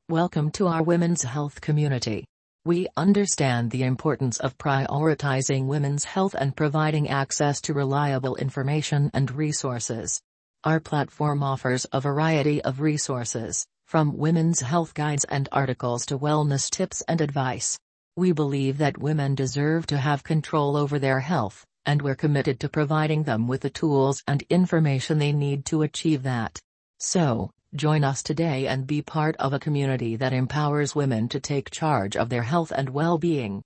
Welcome to our women's health community. We understand the importance of prioritizing women's health and providing access to reliable information and resources. Our platform offers a variety of resources, from women's health guides and articles to wellness tips and advice. We believe that women deserve to have control over their health, and we're committed to providing them with the tools and information they need to achieve that. So, join us today and be part of a community that empowers women to take charge of their health and well-being.